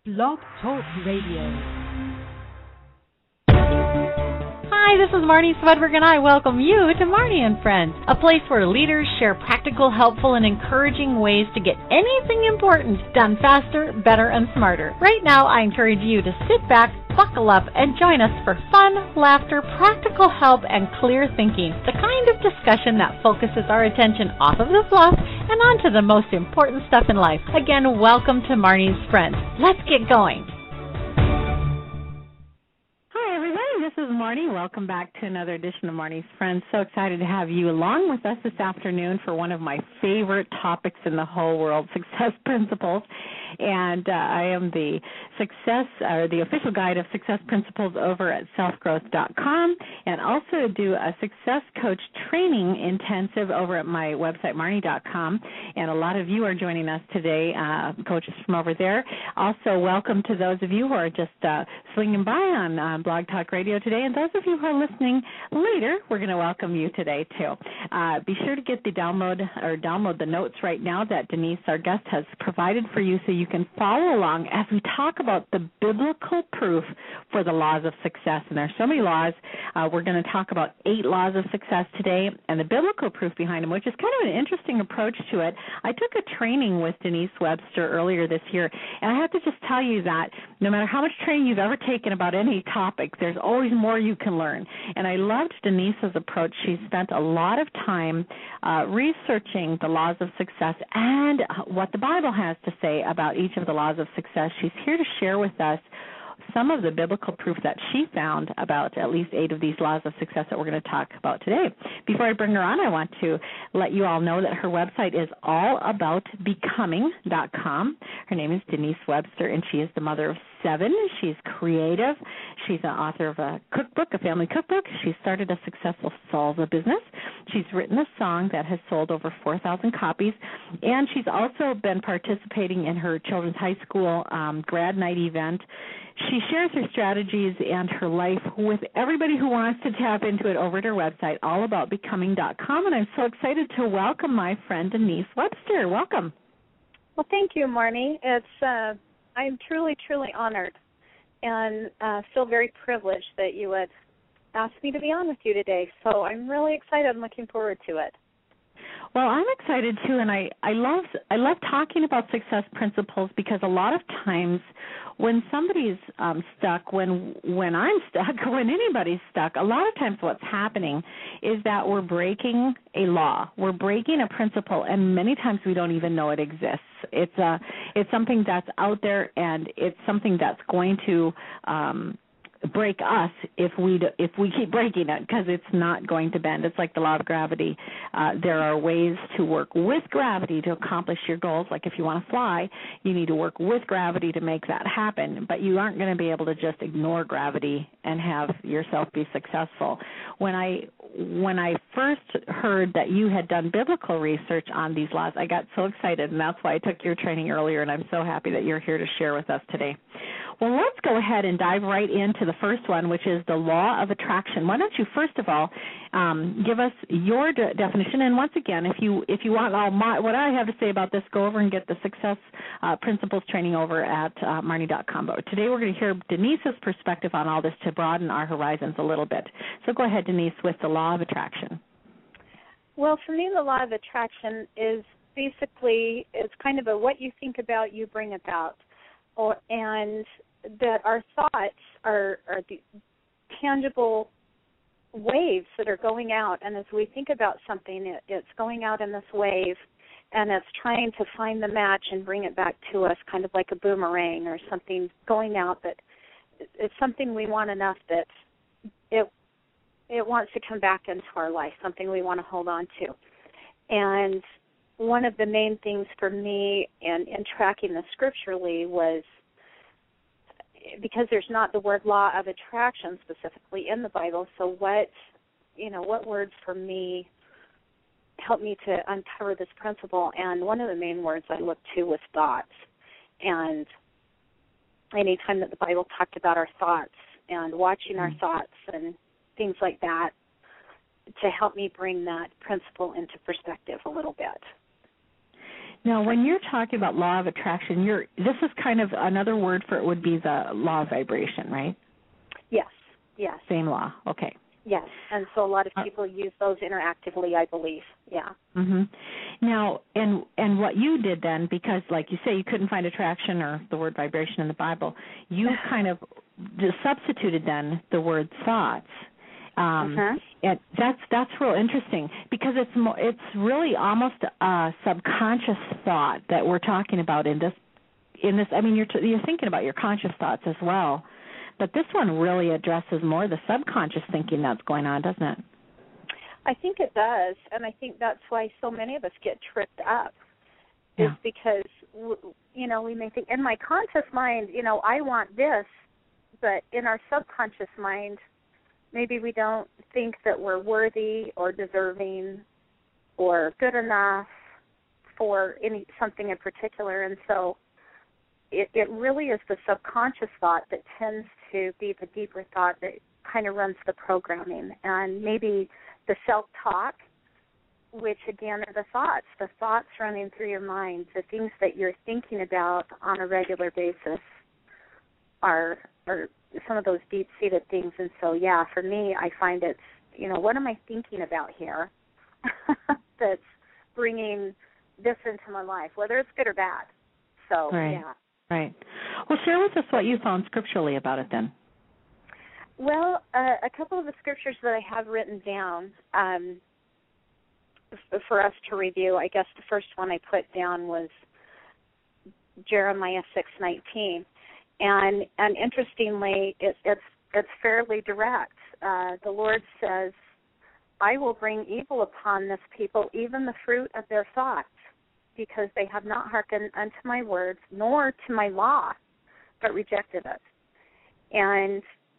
Blog Talk Radio. Hi, this is Marnie Swedberg, and I welcome you to Marnie and Friends, a place where leaders share practical, helpful, and encouraging ways to get anything important done faster, better, and smarter. Right now, I encourage you to sit back, buckle up, and join us for fun, laughter, practical help, and clear thinking, the kind of discussion that focuses our attention off of the fluff and onto the most important stuff in life. Again, welcome to Marnie's Friends. Let's get going. Hi, everybody. This is Marnie. Welcome back to another edition of Marnie's Friends. So excited to have you along with us this afternoon for one of my favorite topics in the whole world, success principles. And I am the official guide of success principles over at selfgrowth.com, and also do a success coach training intensive over at my website, marnie.com. And a lot of you are joining us today, coaches from over there. Also, welcome to those of you who are just swinging by on Blog Talk Radio today. And those of you who are listening later, we're going to welcome you today, too. Be sure to get the download the notes right now that Denise, our guest, has provided for you, so you can follow along as we talk about the biblical proof for the laws of success. And there's so many laws. We're going to talk about 8 laws of success today and the biblical proof behind them, which is kind of an interesting approach to it. I took a training with Denise Webster earlier this year, and I have to just tell you that no matter how much training you've ever taken about any topic, there's always more you can learn. And I loved Denise's approach. She spent a lot of time researching the laws of success and what the Bible has to say about each of the laws of success. She's here to share with us some of the biblical proof that she found about at least 8 of these laws of success that we're going to talk about today. Before I bring her on, I want to let you all know that her website is allaboutbecoming.com. Her name is Denise Webster, and she is the mother of 7. She's creative. She's an author of a cookbook, a family cookbook. She started a successful salsa business. She's written a song that has sold over 4,000 copies, and she's also been participating in her children's high school grad night event. She shares her strategies and her life with everybody who wants to tap into it over at her website, allaboutbecoming.com, and I'm so excited to welcome my friend Denise Webster. Welcome. Well, thank you, Marnie. I'm truly, truly honored and feel very privileged that you would ask me to be on with you today. So I'm really excited and looking forward to it. Well, I'm excited too, and I love talking about success principles, because a lot of times when somebody's stuck, when I'm stuck, when anybody's stuck, a lot of times what's happening is that we're breaking a law, we're breaking a principle, and many times we don't even know it exists. It's something that's out there, and it's something that's going to break us if we keep breaking it, because it's not going to bend. It's like the law of gravity. There are ways to work with gravity to accomplish your goals. Like if you want to fly, you need to work with gravity to make that happen, but you aren't going to be able to just ignore gravity and have yourself be successful. When I first heard that you had done biblical research on these laws, I got so excited, and that's why I took your training earlier, and I'm so happy that you're here to share with us today. Well, let's go ahead and dive right into the first one, which is the law of attraction. Why don't you, first of all, give us your definition? And once again, if you want what I have to say about this, go over and get the success principles training over at marnie.com. But today we're going to hear Denise's perspective on all this to broaden our horizons a little bit. So go ahead, Denise, with the law of attraction. Well, for me, the law of attraction is basically, it's kind of a what you think about, you bring about. And that our thoughts are the tangible waves that are going out, and as we think about something, it's going out in this wave, and it's trying to find the match and bring it back to us, kind of like a boomerang or something going out that it's something we want enough that it wants to come back into our life, something we want to hold on to. And one of the main things for me in tracking this scripturally was, because there's not the word law of attraction specifically in the Bible, so what words for me helped me to uncover this principle? And one of the main words I looked to was thoughts. And any time that the Bible talked about our thoughts and watching our thoughts and things like that, to help me bring that principle into perspective a little bit. Now, when you're talking about law of attraction, this is kind of another word for it would be the law of vibration, right? Yes, yes. Same law, okay. Yes, and so a lot of people use those interactively, I believe. Yeah. Mhm. Now, and what you did then, because like you say, you couldn't find attraction or the word vibration in the Bible, you kind of just substituted then the word thoughts. And that's real interesting because it's really almost a subconscious thought that we're talking about in this. I mean, you're thinking about your conscious thoughts as well. But this one really addresses more the subconscious thinking that's going on, doesn't it? I think it does, and I think that's why so many of us get tripped up. Is because, we may think, in my conscious mind, I want this, but in our subconscious mind, maybe we don't think that we're worthy or deserving or good enough for something in particular, and so it really is the subconscious thought that tends to be the deeper thought that kind of runs the programming. And maybe the self-talk, which again are the thoughts running through your mind, the things that you're thinking about on a regular basis are some of those deep-seated things. And so, for me, I find it's, what am I thinking about here that's bringing this into my life, whether it's good or bad. So, Right. Well, share with us what you found scripturally about it then. Well, a couple of the scriptures that I have written down for us to review, I guess the first one I put down was Jeremiah 6:19. And interestingly, it's fairly direct. The Lord says, I will bring evil upon this people, even the fruit of their thoughts, because they have not hearkened unto my words, nor to my law, but rejected it. And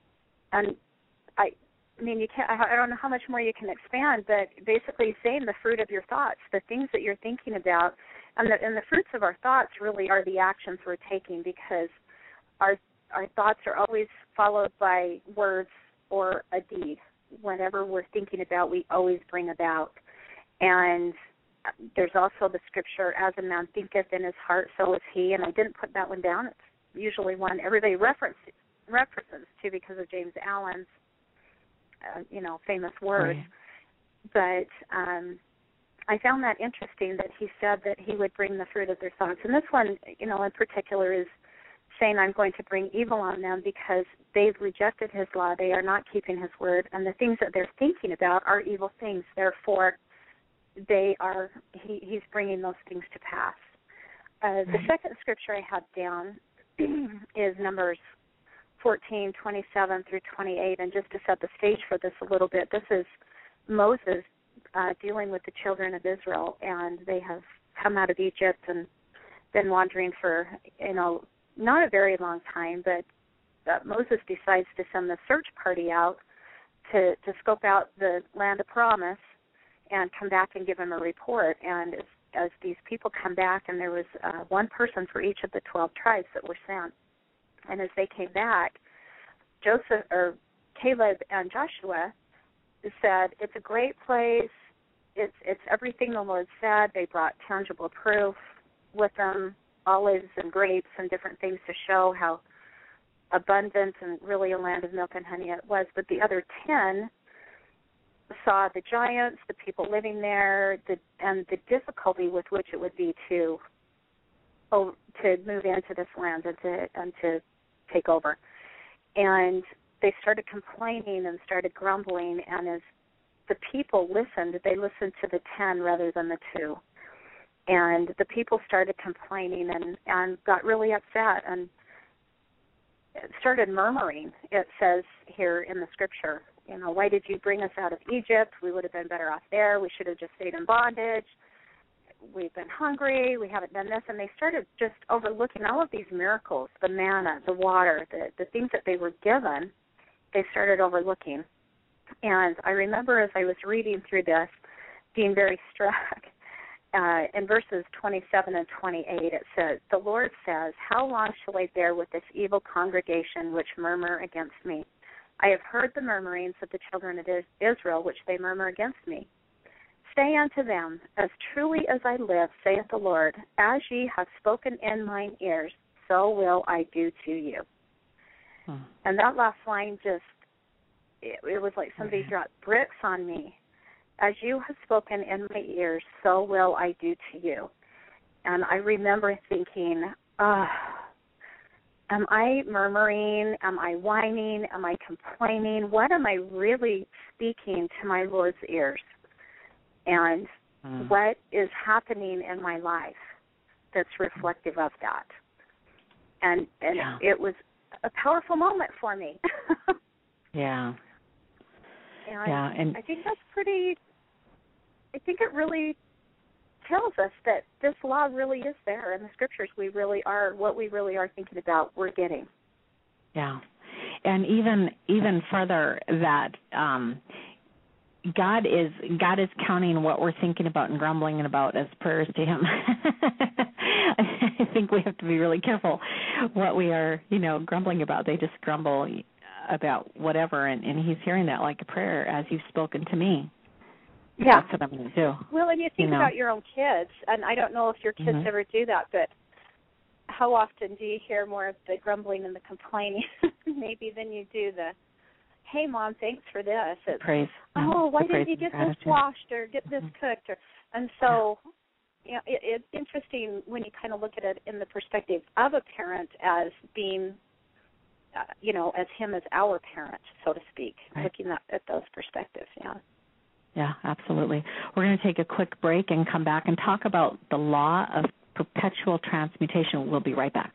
I mean, you can't. I don't know how much more you can expand, but basically saying the fruit of your thoughts, the things that you're thinking about, and the fruits of our thoughts really are the actions we're taking, because our thoughts are always followed by words or a deed. Whenever we're thinking about, we always bring about. And there's also the scripture, as a man thinketh in his heart, so is he. And I didn't put that one down. It's usually one everybody references to because of James Allen's, famous words. Right. But I found that interesting that he said that he would bring the fruit of their thoughts. And this one, in particular is saying I'm going to bring evil on them because they've rejected his law. They are not keeping his word. And the things that they're thinking about are evil things. Therefore, he's bringing those things to pass. The second scripture I have down is Numbers 14:27 through 28, and just to set the stage for this a little bit, this is Moses dealing with the children of Israel, and they have come out of Egypt and been wandering for, not a very long time, but Moses decides to send the search party out to scope out the land of promise and come back and give him a report. And as these people come back, and there was one person for each of the 12 tribes that were sent, and as they came back, Caleb and Joshua said, it's a great place, it's everything the Lord said. They brought tangible proof with them, olives and grapes and different things to show how abundant and really a land of milk and honey it was. But the other 10 saw the giants, the people living there, and the difficulty with which it would be to move into this land and to take over. And they started complaining and started grumbling, and as the people listened, they listened to the 10 rather than the 2. And the people started complaining and got really upset and started murmuring. It says here in the scripture, why did you bring us out of Egypt? We would have been better off there. We should have just stayed in bondage. We've been hungry. We haven't done this. And they started just overlooking all of these miracles, the manna, the water, the things that they were given, they started overlooking. And I remember as I was reading through this, being very struck. In verses 27 and 28, it says, the Lord says, how long shall I bear with this evil congregation which murmur against me? I have heard the murmurings of the children of Israel, which they murmur against me. say unto them, As truly as I live, saith the Lord, as ye have spoken in mine ears, so will I do to you. And that last line just, it was like somebody dropped bricks on me. As you have spoken in my ears, so will I do to you. And I remember thinking, am I murmuring? Am I whining? Am I complaining? What am I really speaking to my Lord's ears? And what is happening in my life that's reflective of that? And it was a powerful moment for me. And I think that's pretty, I think it really tells us that this law really is there in the scriptures. We really are, what we really are thinking about, we're getting. Yeah. And even further, that God is counting what we're thinking about and grumbling about as prayers to Him. I think we have to be really careful what we are, grumbling about. They just grumble about whatever, and He's hearing that like a prayer, as you've spoken to me. Yeah. That's what I'm going to do. Well, and you think about your own kids, and I don't know if your kids ever do that, but how often do you hear more of the grumbling and the complaining maybe than you do the, hey, Mom, thanks for this. It's, praise. Why didn't you get this washed or get this cooked? And so it's interesting when you kind of look at it in the perspective of a parent as being, as Him as our parent, so to speak, looking at those perspectives, Yeah, absolutely. We're going to take a quick break and come back and talk about the law of perpetual transmutation. We'll be right back.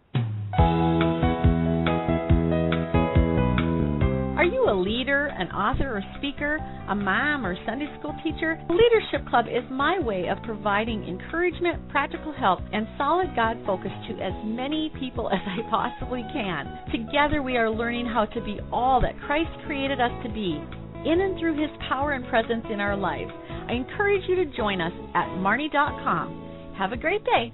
Are you a leader, an author or speaker, a mom or Sunday school teacher? The Leadership Club is my way of providing encouragement, practical help, and solid God focus to as many people as I possibly can. Together we are learning how to be all that Christ created us to be, in and through His power and presence in our lives. I encourage you to join us at Marnie.com. Have a great day.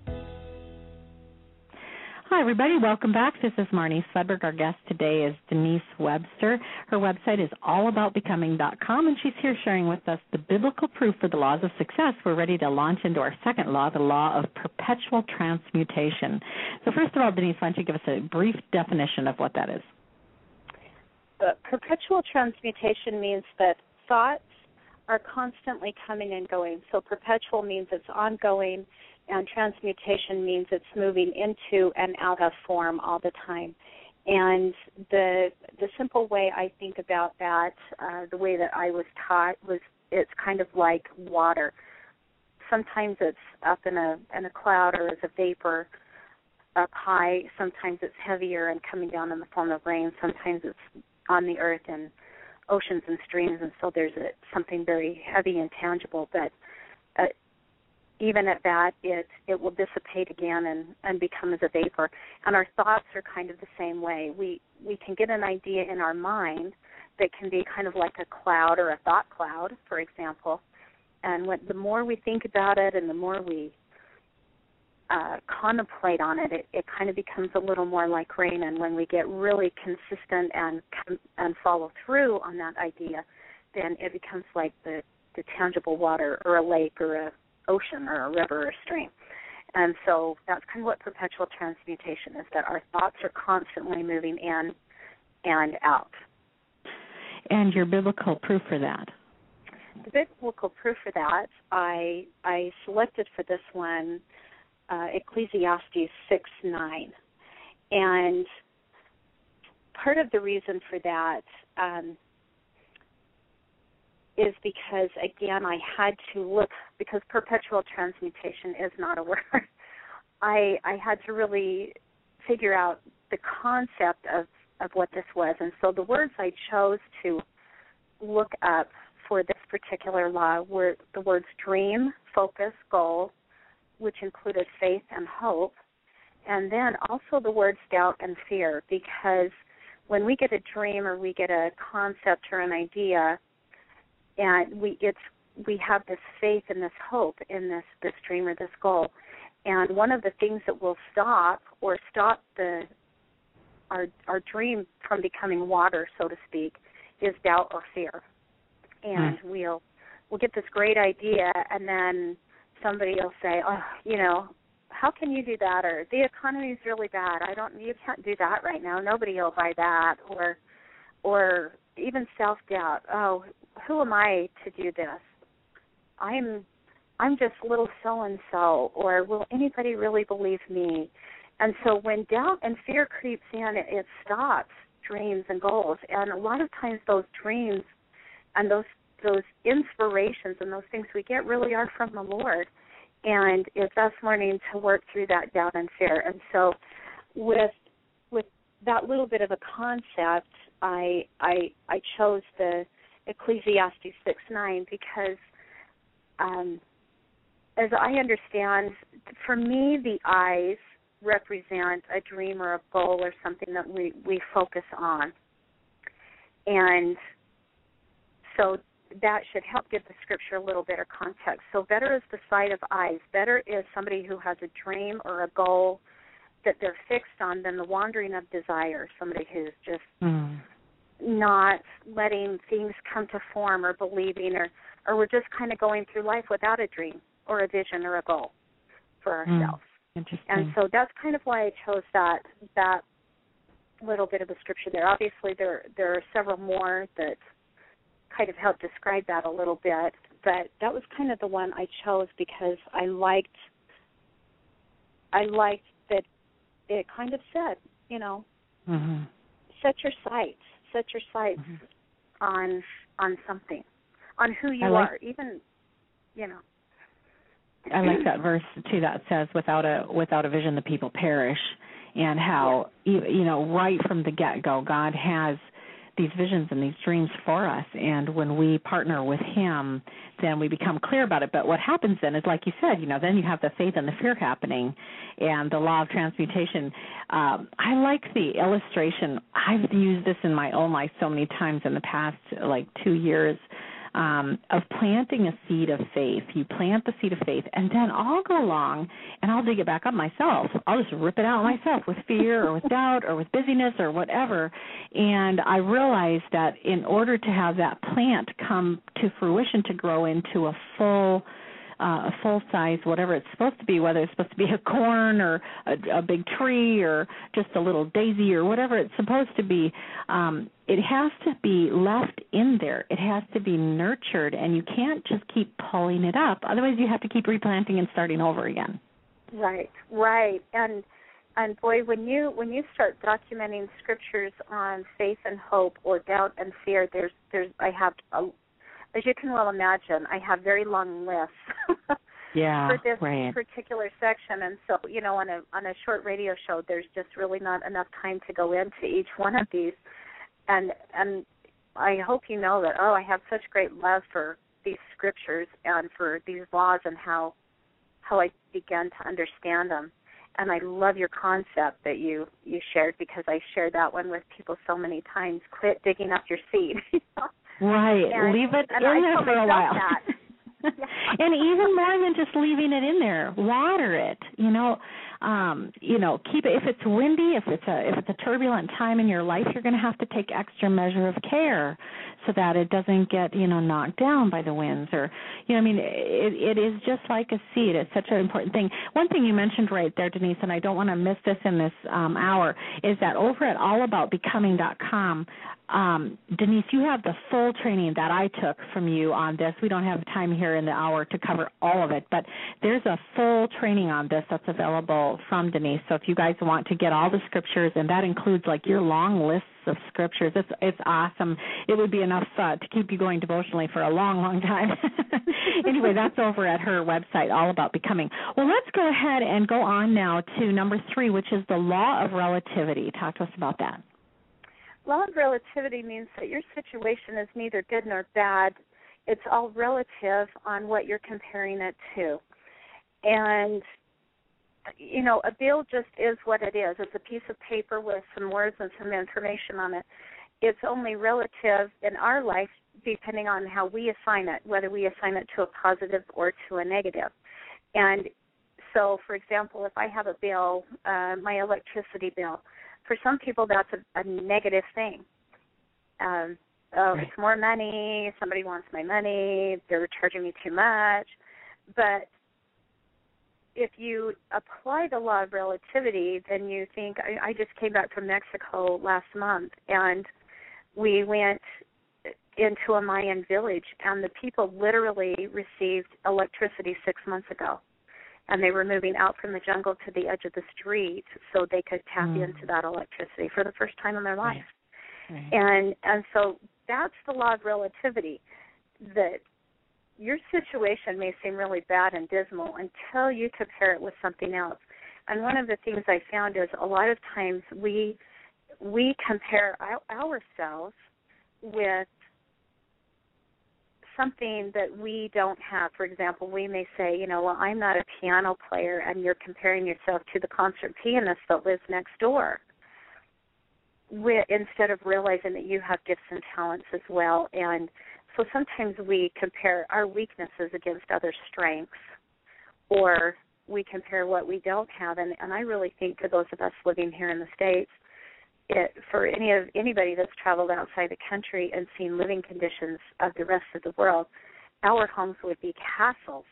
Hi, everybody. Welcome back. This is Marnie Swedberg. Our guest today is Denise Webster. Her website is allaboutbecoming.com, and she's here sharing with us the biblical proof for the laws of success. We're ready to launch into our second law, the law of perpetual transmutation. So first of all, Denise, why don't you give us a brief definition of what that is? Perpetual transmutation means that thoughts are constantly coming and going. So perpetual means it's ongoing, and transmutation means it's moving into and out of form all the time. And the simple way I think about that, the way that I was taught, was it's kind of like water. Sometimes it's up in a cloud or as a vapor up high. Sometimes it's heavier and coming down in the form of rain. Sometimes it's on the earth and oceans and streams, and so there's something very heavy and tangible, but even at that, it will dissipate again and become as a vapor. And our thoughts are kind of the same way. We can get an idea in our mind that can be kind of like a cloud or a thought cloud, for example, and the more we think about it and the more we contemplate on it, it kind of becomes a little more like rain. And when we get really consistent and follow through on that idea, then it becomes like the tangible water or a lake or a ocean or a river or a stream. And so that's kind of what perpetual transmutation is, that our thoughts are constantly moving in and out. And your biblical proof for that? The biblical proof for that, I selected for this one Ecclesiastes 6:9, and part of the reason for that is because, again, I had to look, because perpetual transmutation is not a word. I had to really figure out the concept of what this was, and so the words I chose to look up for this particular law were the words dream, focus, goal, which included faith and hope, and then also the words doubt and fear, because when we get a dream or we get a concept or an idea, and we have this faith and this hope in this dream or this goal, and one of the things that will stop our dream from becoming water, so to speak, is doubt or fear, and we'll we'll get this great idea, and then somebody will say, oh, you know, how can you do that? Or the economy's really bad. You can't do that right now. Nobody will buy that. Or even self-doubt. Oh, who am I to do this? I'm just little so-and-so. Or will anybody really believe me? And so when doubt and fear creeps in, it stops dreams and goals. And a lot of times those dreams and those inspirations and those things we get really are from the Lord. And it's us learning to work through that doubt and fear. And so with that little bit of a concept, I chose the Ecclesiastes 6:9 because as I understand, for me, the eyes represent a dream or a goal or something that we focus on. And so that should help give the scripture a little bit of context. So better is the sight of eyes. Better is somebody who has a dream or a goal that they're fixed on than the wandering of desire, somebody who's just not letting things come to form or believing or we're just kind of going through life without a dream or a vision or a goal for ourselves. Interesting. And so that's kind of why I chose that little bit of the scripture there. Obviously, there are several more that kind of help describe that a little bit, but that was kind of the one I chose because I liked that it kind of said, you know, set your sights on something, on who you are, even, you know. I like that verse too that says, without a vision the people perish, and how you know, right from the get-go God has these visions and these dreams for us, and when we partner with Him, then we become clear about it. But what happens then is, like you said, you know, then you have the faith and the fear happening, and the law of transmutation. I like the illustration. I've used this in my own life so many times in the past, like 2 years, of planting a seed of faith. You plant the seed of faith, and then I'll go along and I'll dig it back up myself. I'll just rip it out myself with fear or with doubt or with busyness or whatever. And I realized that in order to have that plant come to fruition, to grow into a full size, whatever it's supposed to be, whether it's supposed to be a corn or a big tree or just a little daisy or whatever it's supposed to be, it has to be left in there. It has to be nurtured, and you can't just keep pulling it up. Otherwise, you have to keep replanting and starting over again. Right. And boy, when you start documenting scriptures on faith and hope or doubt and fear, as you can well imagine, I have very long lists for this particular section. And so, you know, on a short radio show, there's just really not enough time to go into each one of these. And I hope you know that, I have such great love for these scriptures and for these laws and how I began to understand them. And I love your concept that you shared, because I shared that one with people so many times. Quit digging up your seed. Right. Leave it in there for a while. And even more than just leaving it in there, water it. Keep it. If it's windy, if it's a turbulent time in your life, you're going to have to take extra measure of care so that it doesn't get knocked down by the winds. Or it is just like a seed. It's such an important thing. One thing you mentioned right there, Denise, and I don't want to miss this in this hour, is that over at allaboutbecoming.com, Denise, you have the full training that I took from you on this. We don't have time here in the hour to cover all of it, but there's a full training on this that's available from Denise. So if you guys want to get all the scriptures, and that includes like your long lists of scriptures, it's awesome. It would be enough to keep you going devotionally for a long, long time. Anyway, that's over at her website, All About Becoming. Well, let's go ahead and go on now to number 3, which is the law of relativity. Talk to us about that. Law of relativity means that your situation is neither good nor bad. It's all relative on what you're comparing it to. And, a bill just is what it is. It's a piece of paper with some words and some information on it. It's only relative in our life depending on how we assign it, whether we assign it to a positive or to a negative. And so, for example, if I have a bill, my electricity bill, for some people that's a negative thing. oh, it's more money, somebody wants my money, they're charging me too much. But if you apply the law of relativity, then you think, I just came back from Mexico last month, and we went into a Mayan village, and the people literally received electricity 6 months ago. And they were moving out from the jungle to the edge of the street so they could tap into that electricity for the first time in their life. Right. And so that's the law of relativity, that your situation may seem really bad and dismal until you compare it with something else. And one of the things I found is a lot of times we compare ourselves with something that we don't have. For example, we may say, well, I'm not a piano player, and you're comparing yourself to the concert pianist that lives next door, instead of realizing that you have gifts and talents as well. And so sometimes we compare our weaknesses against other strengths, or we compare what we don't have. And I really think for those of us living here in the States, for anybody that's traveled outside the country and seen living conditions of the rest of the world, our homes would be castles,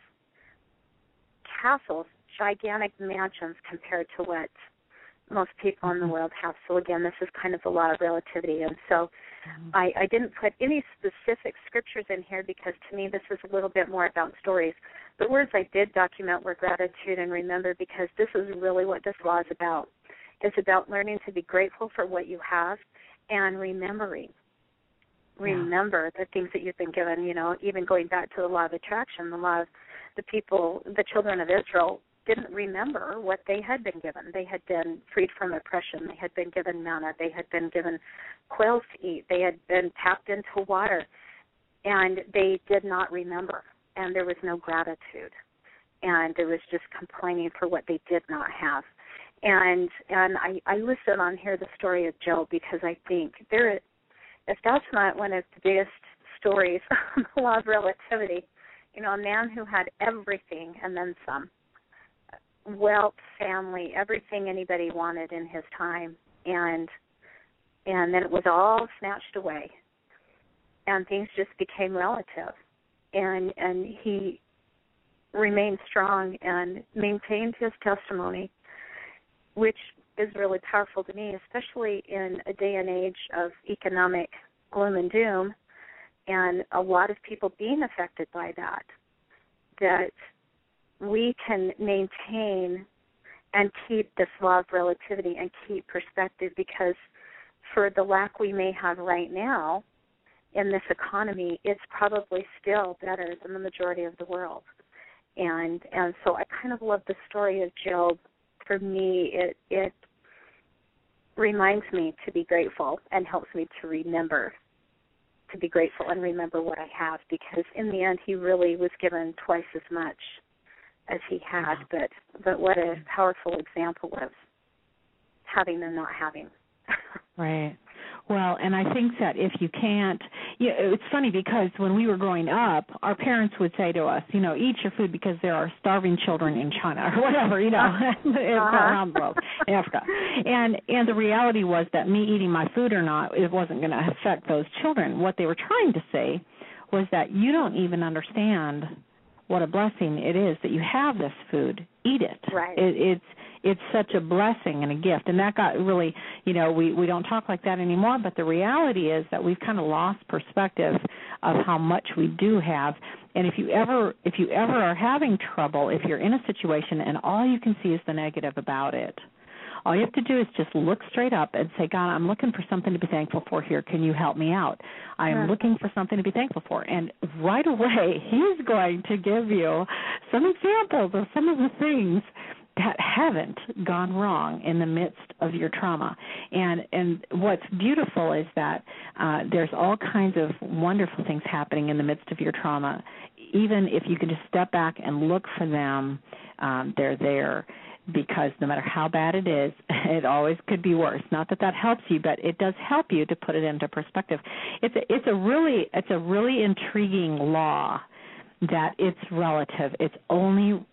gigantic mansions compared to what most people in the world have. So again, this is kind of the law of relativity. And so I didn't put any specific scriptures in here because to me this is a little bit more about stories. The words I did document were gratitude and remember, because this is really what this law is about. It's about learning to be grateful for what you have and remembering. Remember the things that you've been given, even going back to the law of attraction, the law of the children of Israel didn't remember what they had been given. They had been freed from oppression. They had been given manna. They had been given quails to eat. They had been tapped into water, and they did not remember, and there was no gratitude, and there was just complaining for what they did not have. And I listed on here the story of Job because I think if that's not one of the biggest stories on the law of relativity, a man who had everything and then some, wealth, family, everything anybody wanted in his time, and then it was all snatched away, and things just became relative, and he remained strong and maintained his testimony, which is really powerful to me, especially in a day and age of economic gloom and doom, and a lot of people being affected by that we can maintain and keep this law of relativity and keep perspective, because for the lack we may have right now in this economy, it's probably still better than the majority of the world. And so I kind of love the story of Job. For me, it reminds me to be grateful and helps me to remember to be grateful and remember what I have, because in the end he really was given twice as much as he had, but what a powerful example of having and not having. Right. Well, and I think that if you can't, it's funny because when we were growing up, our parents would say to us, eat your food because there are starving children in China or whatever, around the world, in Africa. And the reality was that me eating my food or not, it wasn't going to affect those children. What they were trying to say was that you don't even understand what a blessing it is that you have this food. Eat it. Right. It's such a blessing and a gift. And that got really, we don't talk like that anymore, but the reality is that we've kind of lost perspective of how much we do have. And if you ever are having trouble, if you're in a situation and all you can see is the negative about it, all you have to do is just look straight up and say, God, I'm looking for something to be thankful for here. Can you help me out? I am looking for something to be thankful for. And right away, he's going to give you some examples of some of the things that haven't gone wrong in the midst of your trauma. And what's beautiful is that there's all kinds of wonderful things happening in the midst of your trauma. Even if you can just step back and look for them, they're there. Because no matter how bad it is, it always could be worse. Not that that helps you, but it does help you to put it into perspective. It's a really intriguing law that it's relative. It's only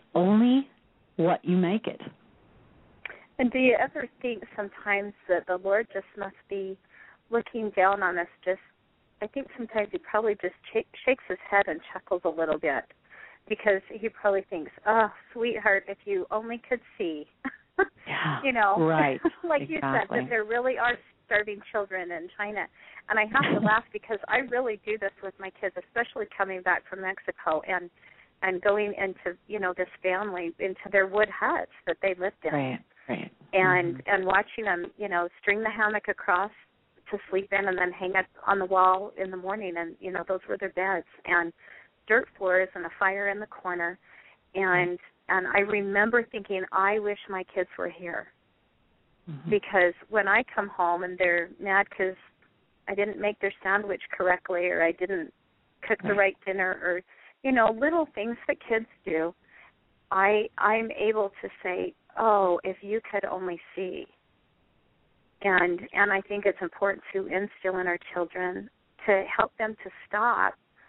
what you make it. And do you ever think sometimes that the Lord just must be looking down on us just I think sometimes he probably just shakes his head and chuckles a little bit because he probably thinks, oh, sweetheart, if you only could see. Yeah, you know, right. like exactly. you said, that there really are starving children in China. And I have to laugh because I really do this with my kids, especially coming back from Mexico and going into, you know, this family, into their wood huts that they lived in. Right. And watching them, you know, string the hammock across to sleep in and then hang it on the wall in the morning. And, you know, those were their beds. And dirt floors and a fire in the corner. And I remember thinking, I wish my kids were here. Because when I come home and they're mad because I didn't make their sandwich correctly or I didn't cook the right dinner or, you know, little things that kids do, I'm able to say, oh, if you could only see. And I think it's important to instill in our children to help them to stop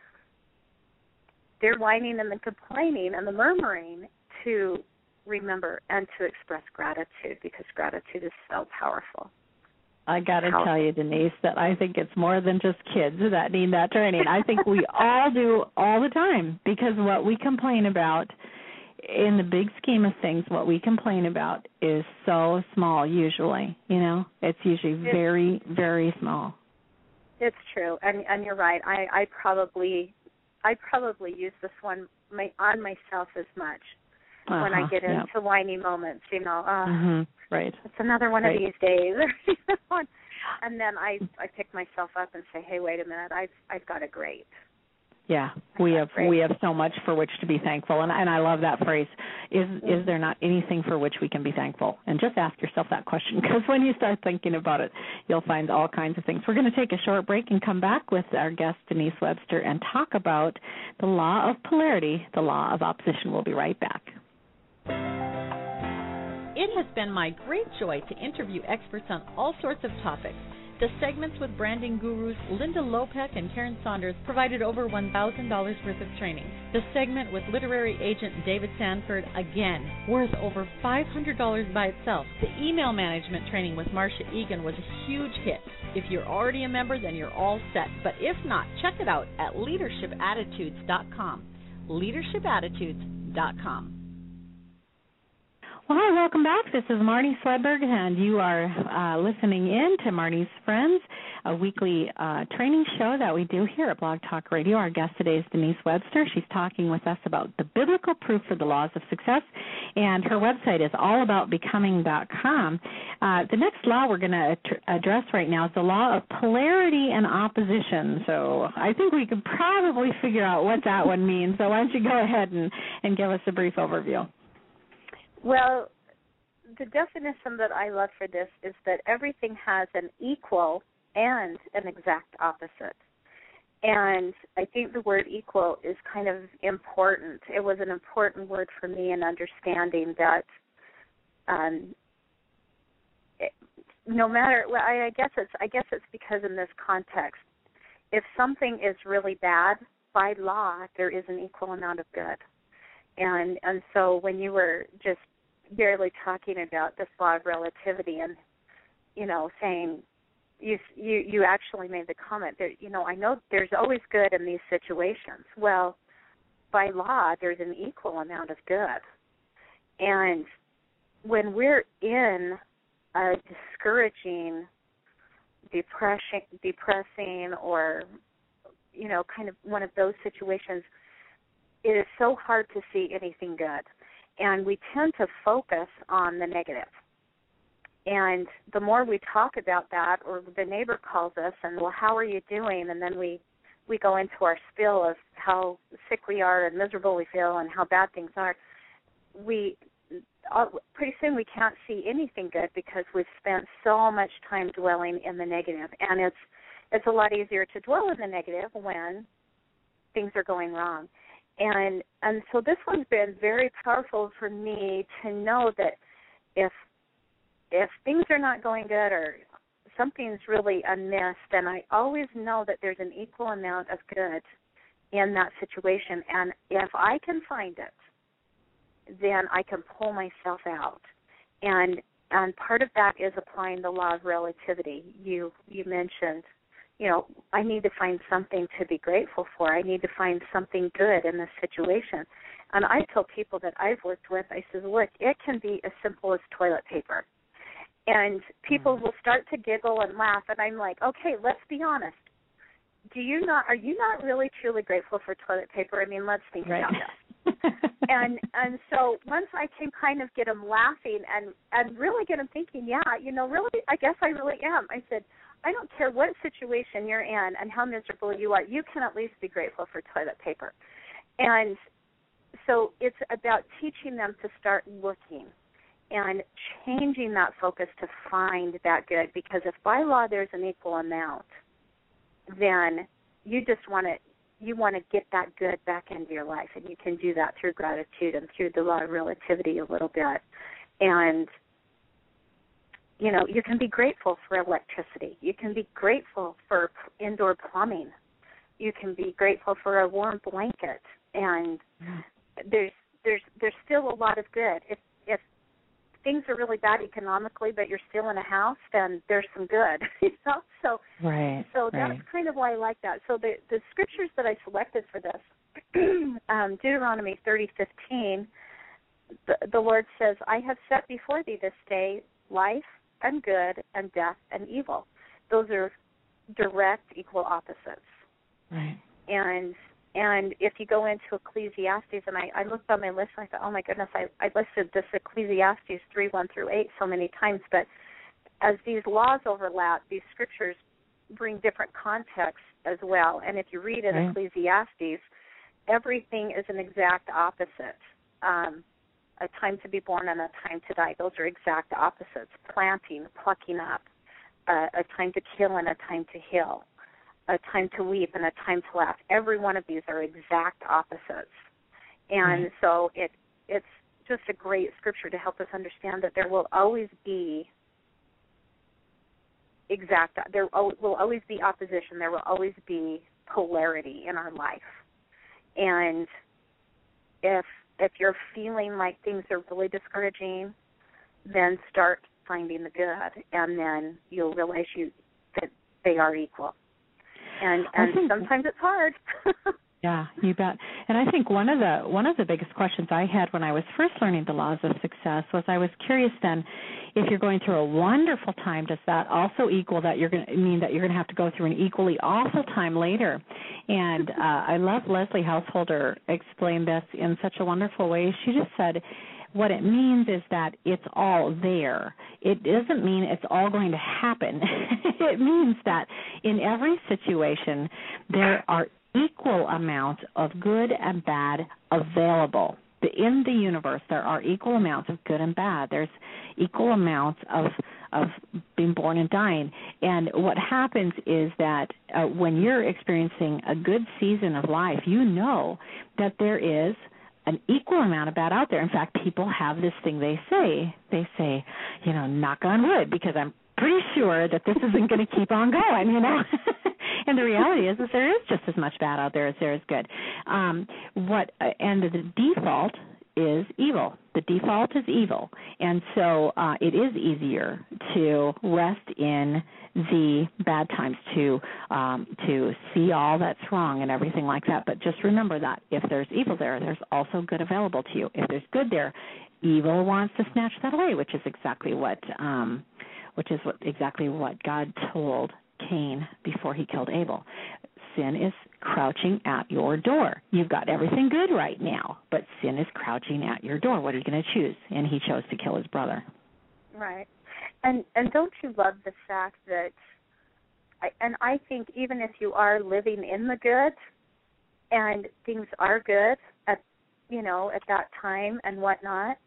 their whining and the complaining and the murmuring, to remember and to express gratitude, because gratitude is so powerful. I got to tell you, Denise, that I think it's more than just kids that need that training. I think we all do all the time, because what we complain about, in the big scheme of things, what we complain about is so small usually, you know. It's usually very, very small. It's true, and you're right. I probably use this one on myself as much. When I get into whiny moments, you know, right. It's another one of these days. And then I pick myself up and say, hey, wait a minute, I've got it great. Yeah, we have so much for which to be thankful, and I love that phrase. Is there not anything for which we can be thankful? And just ask yourself that question, because when you start thinking about it, you'll find all kinds of things. We're going to take a short break and come back with our guest, Denise Webster, and talk about the law of polarity, the law of opposition. We'll be right back. It has been my great joy to interview experts on all sorts of topics. The segments with branding gurus Linda Lopek and Karen Saunders provided over $1,000 worth of training. The segment with literary agent David Sanford, again, worth over $500 by itself. The email management training with Marcia Egan was a huge hit. If you're already a member, then you're all set. But if not, check it out at leadershipattitudes.com. leadershipattitudes.com. Well, hi, welcome back. This is Marnie Swedberg, and you are listening in to Marnie's Friends, a weekly training show that we do here at Blog Talk Radio. Our guest today is Denise Webster. She's talking with us about the biblical proof for the laws of success, and her website is allaboutbecoming.com. The next law we're going to address right now is the law of polarity and opposition. So I think we could probably figure out what that one means. So why don't you go ahead and give us a brief overview. Well, the definition that I love for this is that everything has an equal and an exact opposite. And I think the word equal is kind of important. It was an important word for me in understanding that no matter, well, I guess it's because in this context, if something is really bad, by law, there is an equal amount of good. And so when you were just barely talking about this law of relativity and, you know, saying you actually made the comment that, you know, I know there's always good in these situations. Well, by law, there's an equal amount of good. And when we're in a discouraging, depressing or, you know, kind of one of those situations, it is so hard to see anything good. And we tend to focus on the negative. And the more we talk about that, or the neighbor calls us and, well, how are you doing? And then we go into our spiel of how sick we are and miserable we feel and how bad things are. Pretty soon we can't see anything good because we've spent so much time dwelling in the negative. And it's a lot easier to dwell in the negative when things are going wrong. And so this one's been very powerful for me to know that if things are not going good or something's really amiss, then I always know that there's an equal amount of good in that situation. And if I can find it, then I can pull myself out. And part of that is applying the law of relativity. You mentioned, I need to find something to be grateful for. I need to find something good in this situation. And I tell people that I've worked with, I says, look, it can be as simple as toilet paper. And people will start to giggle and laugh, and I'm like, okay, let's be honest. Are you not really truly grateful for toilet paper? I mean, let's think about this. and so once I can kind of get them laughing and really get them thinking, really, I guess I really am. I said, I don't care what situation you're in and how miserable you are, you can at least be grateful for toilet paper. And so it's about teaching them to start looking and changing that focus to find that good, because if by law there's an equal amount, then you just want to get that good back into your life, and you can do that through gratitude and through the law of relativity a little bit. And, you can be grateful for electricity. You can be grateful for indoor plumbing. You can be grateful for a warm blanket. And there's still a lot of good. If things are really bad economically, but you're still in a house, then there's some good. So that's kind of why I like that. So the scriptures that I selected for this, Deuteronomy 30:15, the Lord says, I have set before thee this day life and good and death and evil. Those are direct equal opposites. Right. And if you go into Ecclesiastes, and I looked on my list, and I thought, oh, my goodness, I listed this Ecclesiastes 3:1-8 so many times, but as these laws overlap, these scriptures bring different contexts as well. And if you read in Ecclesiastes, everything is an exact opposite. A time to be born and a time to die, those are exact opposites. Planting, plucking up, a time to kill and a time to heal. A time to weep and a time to laugh. Every one of these are exact opposites. And so it's just a great scripture to help us understand that there will always be there will always be opposition. There will always be polarity in our life. And if you're feeling like things are really discouraging, then start finding the good, and then you'll realize that they are equal. And sometimes it's hard. Yeah, you bet. And I think one of the biggest questions I had when I was first learning the laws of success was, I was curious then, if you're going through a wonderful time, does that also equal that you're going to have to go through an equally awful time later? And I love Leslie Householder explained this in such a wonderful way. She just said, what it means is that it's all there. It doesn't mean it's all going to happen. It means that in every situation there are equal amounts of good and bad available. In the universe, there are equal amounts of good and bad. There's equal amounts of being born and dying. And what happens is that when you're experiencing a good season of life, you know that there is an equal amount of bad out there. In fact, people have this thing they say, knock on wood, because I'm pretty sure that this isn't going to keep on going, And the reality is there is just as much bad out there as there is good. And the default is evil. The default is evil. And so it is easier to rest in the bad times, to see all that's wrong and everything like that. But just remember that if there's evil there, there's also good available to you. If there's good there, evil wants to snatch that away, which is exactly what God told Cain before he killed Abel. Sin is crouching at your door. You've got everything good right now, but sin is crouching at your door. What are you going to choose? And he chose to kill his brother. Right. And don't you love the fact that, I think even if you are living in the good and things are good at that time and whatnot,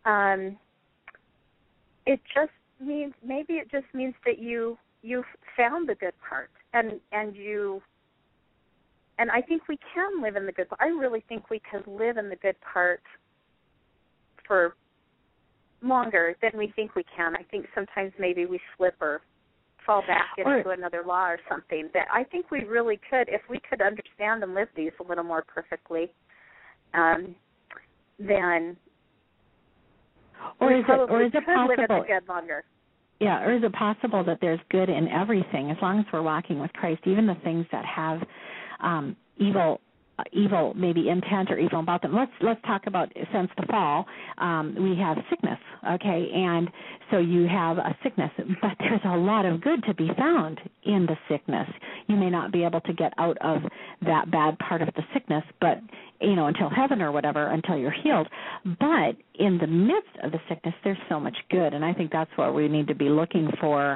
it just means that you've found the good part, and I think we can live in the good part. I really think we can live in the good part for longer than we think we can. I think sometimes maybe we slip or fall back into another law or something. But I think we really could, if we could understand and live these a little more perfectly, then is it possible? Live in the good longer. Yeah, or is it possible that there's good in everything as long as we're walking with Christ, even the things that have evil maybe intent or evil about them? Let's talk about since the fall, we have sickness, okay, and so you have a sickness, but there's a lot of good to be found in the sickness. You may not be able to get out of that bad part of the sickness, but until heaven or whatever, until you're healed. But in the midst of the sickness, there's so much good, and I think that's what we need to be looking for.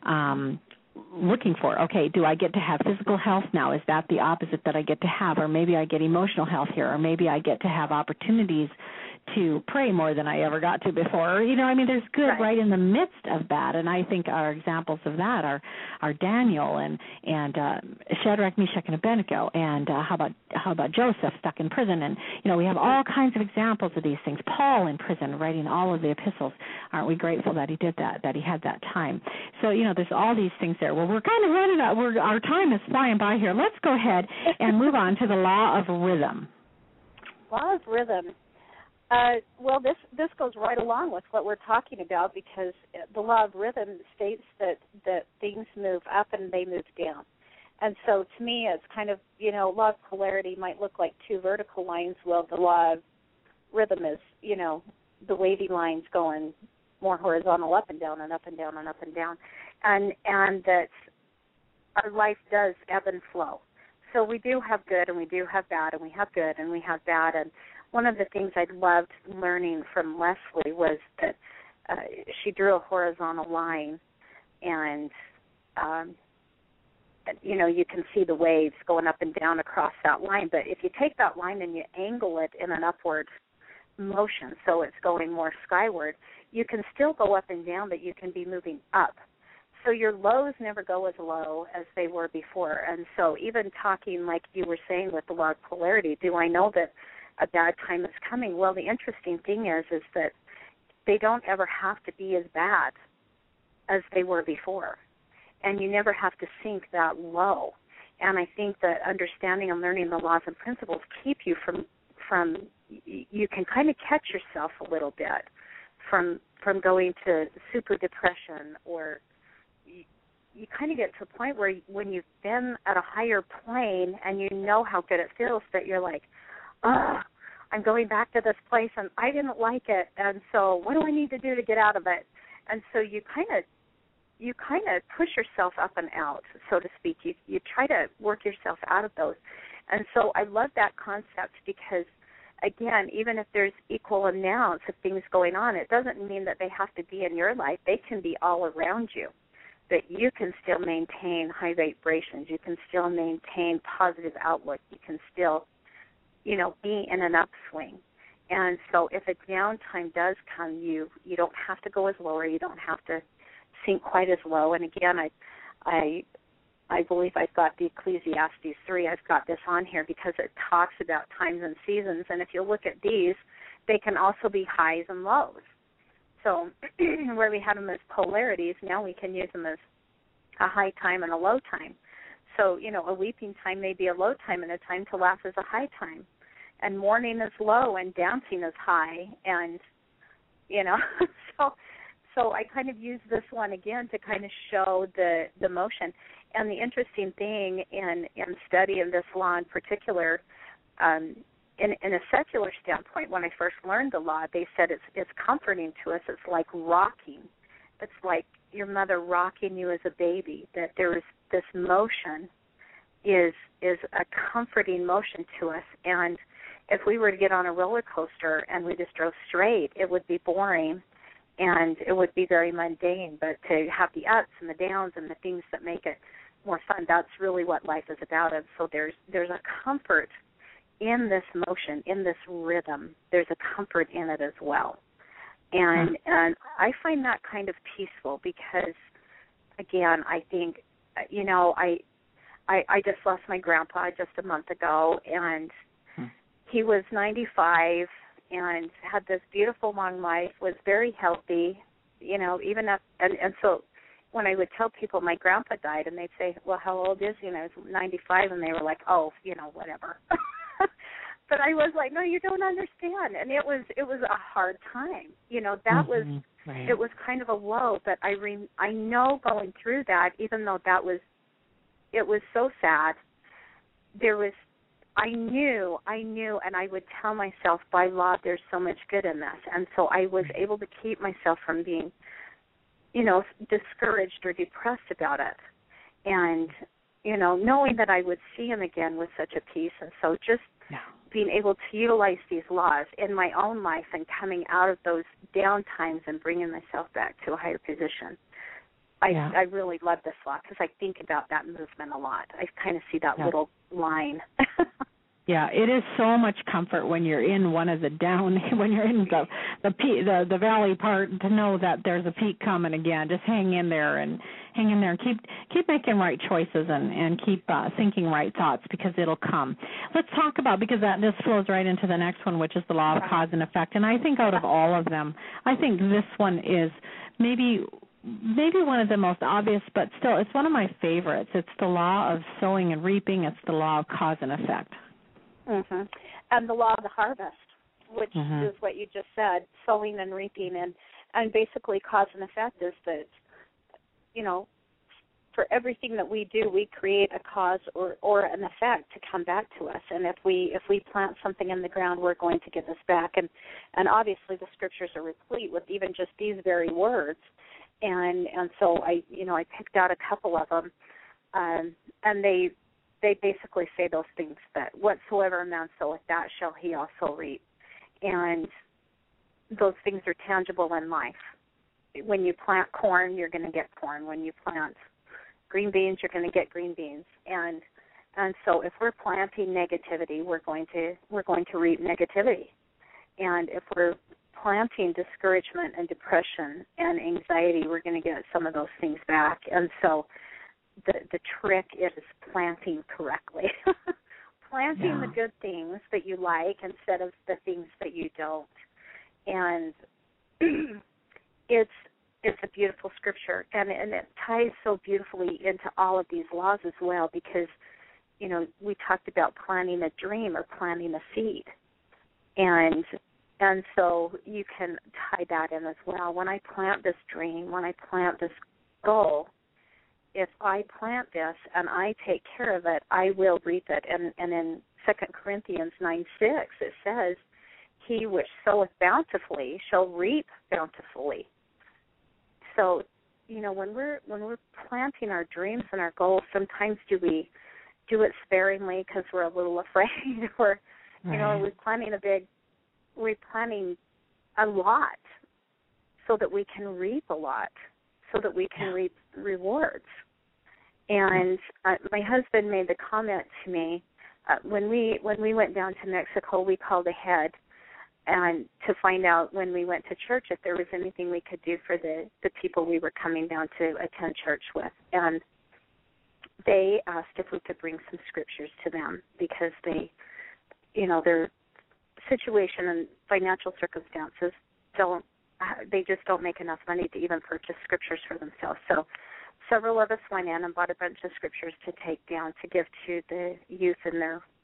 Okay, do I get to have physical health now? Is that the opposite that I get to have? Or maybe I get emotional health here, or maybe I get to have opportunities to pray more than I ever got to before. There's good right in the midst of that, and I think our examples of that are Daniel and Shadrach, Meshach, and Abednego, and how about Joseph stuck in prison, and we have all kinds of examples of these things. Paul in prison writing all of the epistles. Aren't we grateful that he did that he had that time? So there's all these things there. Well, we're kind of running out. Our time is flying by here. Let's go ahead and move on to the law of rhythm. Law of rhythm. Well, this goes right along with what we're talking about, because the law of rhythm states that things move up and they move down. And so to me, it's kind of, law of polarity might look like two vertical lines. Well, the law of rhythm is, the wavy lines going more horizontal, up and down and up and down and up and down. And that our life does ebb and flow. So we do have good and we do have bad, and we have good and we have bad. And one of the things I loved learning from Leslie was that she drew a horizontal line, and you can see the waves going up and down across that line. But if you take that line and you angle it in an upward motion, so it's going more skyward, you can still go up and down, but you can be moving up. So your lows never go as low as they were before. And so even talking like you were saying with the law of polarity, do I know that a bad time is coming? Well, the interesting thing is that they don't ever have to be as bad as they were before. And you never have to sink that low. And I think that understanding and learning the laws and principles keep you from you can kind of catch yourself a little bit from going to super depression, or you kind of get to a point where when you've been at a higher plane and you know how good it feels, that you're like, I'm going back to this place and I didn't like it, and so what do I need to do to get out of it? And so you kind of push yourself up and out, so to speak. You try to work yourself out of those. And so I love that concept, because again, even if there's equal amounts of things going on, it doesn't mean that they have to be in your life. They can be all around you. That you can still maintain high vibrations. You can still maintain positive outlook. You can still, be in an upswing. And so if a downtime does come, you don't have to go as lower. You don't have to sink quite as low. And again, I believe I've got the Ecclesiastes 3. I've got this on here because it talks about times and seasons. And if you look at these, they can also be highs and lows. So where we have them as polarities, now we can use them as a high time and a low time. So, a weeping time may be a low time, and a time to laugh is a high time. And mourning is low and dancing is high. And, so I kind of use this one again to kind of show the motion. And the interesting thing in studying this law in particular, in a secular standpoint, when I first learned the law, they said it's comforting to us. It's like rocking. It's like your mother rocking you as a baby, that there is this motion is a comforting motion to us. And if we were to get on a roller coaster and we just drove straight, it would be boring and it would be very mundane. But to have the ups and the downs and the things that make it more fun, that's really what life is about. And so there's a comfort in this motion, in this rhythm. There's a comfort in it as well. And I find that kind of peaceful because, again, I think, I just lost my grandpa just a month ago, and he was 95 and had this beautiful long life, was very healthy, even up, and so when I would tell people my grandpa died, and they'd say, well, how old is he? And I was 95, and they were like, oh, whatever. But I was like, no, you don't understand. And it was a hard time. That was right. It was kind of a low. But I know going through that, even though it was so sad, I knew, and I would tell myself, by law, there's so much good in this. And so I was able to keep myself from being, discouraged or depressed about it. And, knowing that I would see him again with such a peace. And so just being able to utilize these laws in my own life and coming out of those down times and bringing myself back to a higher position. I really love this law because I think about that movement a lot. I kind of see that little line. Yeah, it is so much comfort when you're in one of the down, when you're in the valley part, to know that there's a peak coming again. Just hang in there and keep making right choices and keep thinking right thoughts, because it'll come. Let's talk about, because this flows right into the next one, which is the law of cause and effect. And I think out of all of them, I think this one is maybe one of the most obvious, but still it's one of my favorites. It's the law of sowing and reaping. It's the law of cause and effect. Mm-hmm. And the law of the harvest, which is what you just said, sowing and reaping. And basically cause and effect is that, for everything that we do, we create a cause or an effect to come back to us. And if we plant something in the ground, we're going to get this back. And obviously the scriptures are replete with even just these very words. And so I picked out a couple of them, and they basically say those things, that whatsoever a man soweth, that shall he also reap. And those things are tangible in life. When you plant corn, you're going to get corn. When you plant green beans, you're going to get green beans. And so if we're planting negativity, we're going to reap negativity. And if we're planting discouragement and depression and anxiety, we're going to get some of those things back. And so the trick is planting correctly. Planting the good things that you like instead of the things that you don't. And it's a beautiful scripture, and it ties so beautifully into all of these laws as well, because, we talked about planting a dream or planting a seed. And so you can tie that in as well. When I plant this dream, when I plant this goal, if I plant this and I take care of it, I will reap it. And in 2 Corinthians 9:6, it says, he which soweth bountifully shall reap bountifully. So, when we're planting our dreams and our goals, sometimes do we do it sparingly because we're a little afraid, or, we're planting a lot so that we can reap a lot, so that we can reap rewards. And my husband made the comment to me when we went down to Mexico, we called ahead and to find out when we went to church if there was anything we could do for the people we were coming down to attend church with. And they asked if we could bring some scriptures to them, because they, their situation and financial circumstances they just don't make enough money to even purchase scriptures for themselves. So several of us went in and bought a bunch of scriptures to take down to give to the youth in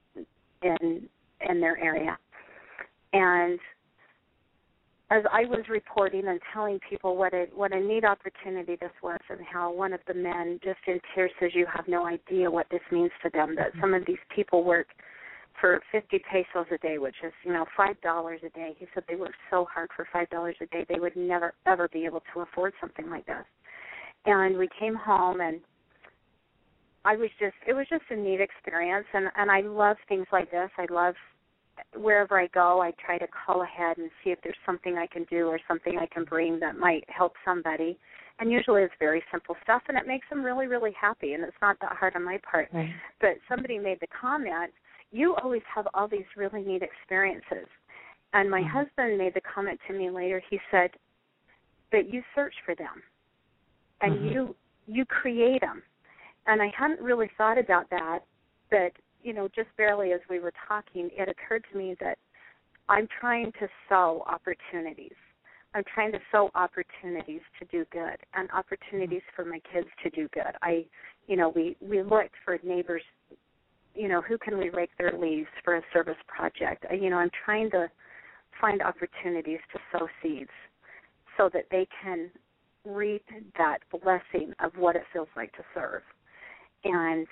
their area. And as I was reporting and telling people what a neat opportunity this was, and how one of the men just in tears says, you have no idea what this means to them, that some of these people work for 50 pesos a day, which is, $5 a day. He said they work so hard for $5 a day, they would never, ever be able to afford something like this. And we came home, and it was just a neat experience, and I love things like this. I love, wherever I go, I try to call ahead and see if there's something I can do or something I can bring that might help somebody. And usually it's very simple stuff, and it makes them really, really happy, and it's not that hard on my part. Right. But somebody made the comment, you always have all these really neat experiences. And my husband made the comment to me later. He said, but you search for them, and you create them. And I hadn't really thought about that, but, just barely as we were talking, it occurred to me that I'm trying to sow opportunities. I'm trying to sow opportunities to do good and opportunities for my kids to do good. We looked for neighbors who can we rake their leaves for a service project? I'm trying to find opportunities to sow seeds so that they can reap that blessing of what it feels like to serve. And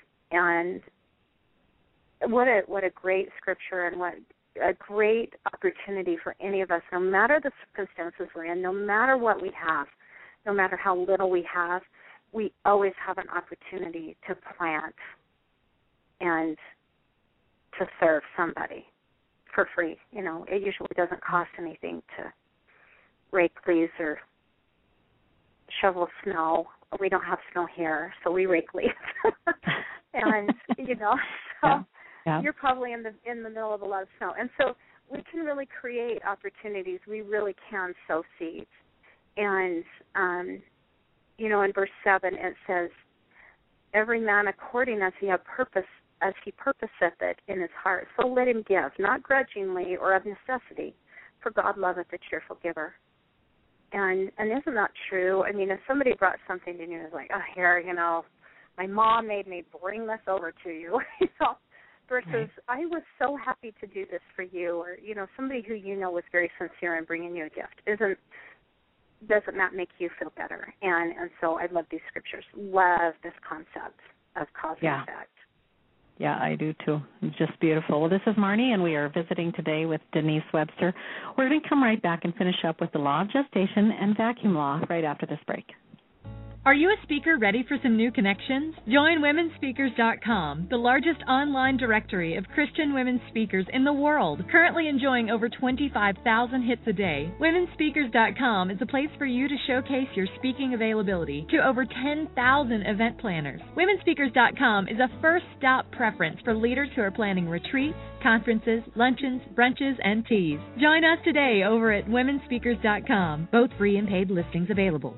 what a great scripture, and what a great opportunity for any of us, no matter the circumstances we're in, no matter what we have, no matter how little we have, we always have an opportunity to plant and to serve somebody for free. It usually doesn't cost anything to rake leaves or shovel snow. We don't have snow here, so we rake leaves. And you're probably in the middle of a lot of snow. And so we can really create opportunities. We really can sow seeds. And in verse 7 it says, every man according as he purposeth it in his heart, so let him give, not grudgingly or of necessity, for God loveth a cheerful giver. And isn't that true? I mean, if somebody brought something to you and was like, oh, here, my mom made me bring this over to you, versus I was so happy to do this for you, or, somebody who was very sincere in bringing you a gift. Doesn't that make you feel better? And so I love these scriptures. Love this concept of cause and effect. Yeah, I do too. It's just beautiful. Well, this is Marnie, and we are visiting today with Denise Webster. We're going to come right back and finish up with the law of gestation and vacuum law right after this break. Are you a speaker ready for some new connections? Join WomenSpeakers.com, the largest online directory of Christian women speakers in the world, currently enjoying over 25,000 hits a day. WomenSpeakers.com is a place for you to showcase your speaking availability to over 10,000 event planners. WomenSpeakers.com is a first-stop preference for leaders who are planning retreats, conferences, luncheons, brunches, and teas. Join us today over at WomenSpeakers.com, both free and paid listings available.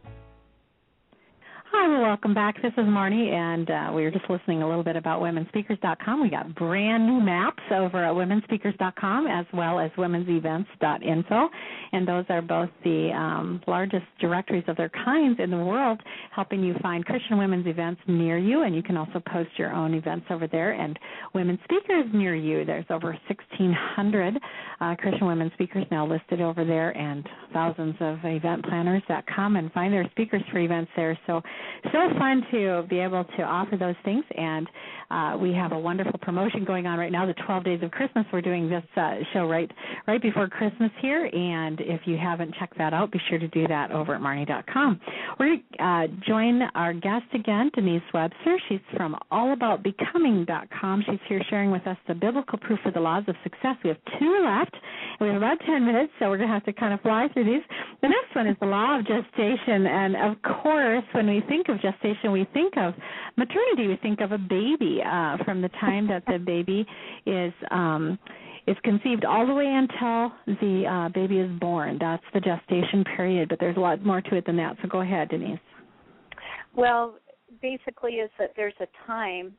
Hi, well, welcome back. This is Marnie, and we were just listening a little bit about WomenSpeakers.com. We got brand new maps over at WomenSpeakers.com, as well as WomensEvents.info, and those are both the largest directories of their kinds in the world, helping you find Christian women's events near you, and you can also post your own events over there. And women speakers near you, there's over 1,600 Christian women speakers now listed over there, and thousands of event planners that come and find their speakers for events there. So fun to be able to offer those things, and we have a wonderful promotion going on right now, the 12 Days of Christmas. We're doing this show right before Christmas here, and if you haven't checked that out, be sure to do that over at Marnie.com. We're going to join our guest again, Denise Webster. She's from AllAboutBecoming.com. She's here sharing with us the biblical proof for the laws of success. We have 2 left, and we have about 10 minutes, so we're going to have to kind of fly through these. The next one is the law of gestation, and of course, when we think of gestation, we think of maternity. We think of a baby from the time that the baby is conceived all the way until the baby is born. That's the gestation period, but there's a lot more to it than that. So go ahead, Denise. Well, basically is that there's a time